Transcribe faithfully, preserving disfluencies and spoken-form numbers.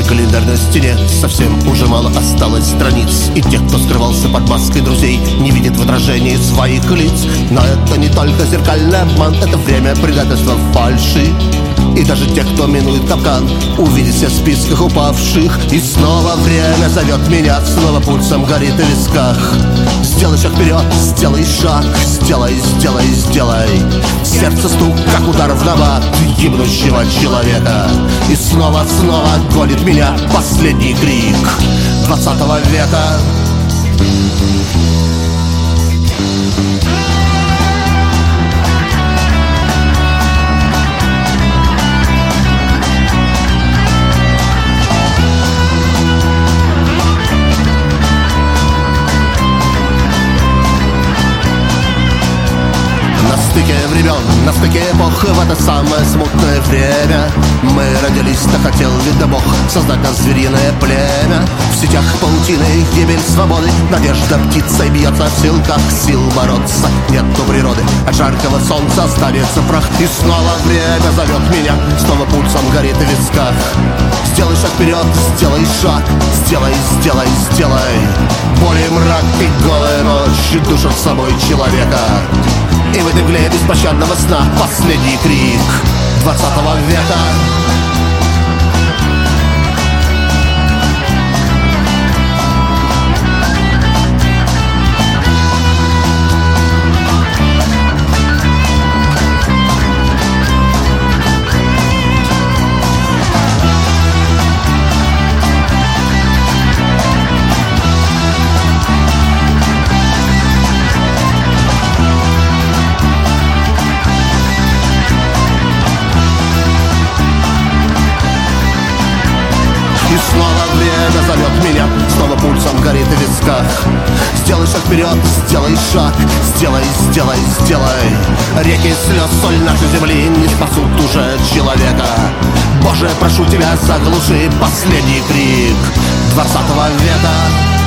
календарь на стене совсем уже мало осталось страниц, и тех, кто скрывался под маской друзей, не видит в отражении своих лиц. Но это не только зеркальный обман, это время предательства, фальши. И даже те, кто минует капкан, увидит себя в списках упавших. И снова время зовет меня, снова пульсом горит в висках. Сделай шаг вперед, сделай шаг, сделай, сделай, сделай. Сердце стук, как удар в набат гибнущего человека. И снова, снова гонит меня последний крик двадцатого века. На стыке времен, на стыке эпох, в это самое смутное время мы родились, так хотел, видно Бог, создать нас звериное племя. В сетях паутины, гибель свободы, надежда птицей бьется в силках, сил бороться нету природы. От жаркого солнца останется прах. И снова время зовет меня, снова пульсом горит в висках. Сделай шаг вперед, сделай шаг, сделай, сделай, сделай. Боль и мрак и голая ночь душат собой человека. И в этой мгле беспощадного сна последний крик двадцатого века. Снова время зовет меня, снова пульсом горит в висках. Сделай шаг вперед, сделай шаг, сделай, сделай, сделай. Реки слез, соль нашей земли не спасут уже человека. Боже, прошу тебя, заглуши последний крик двадцатого века.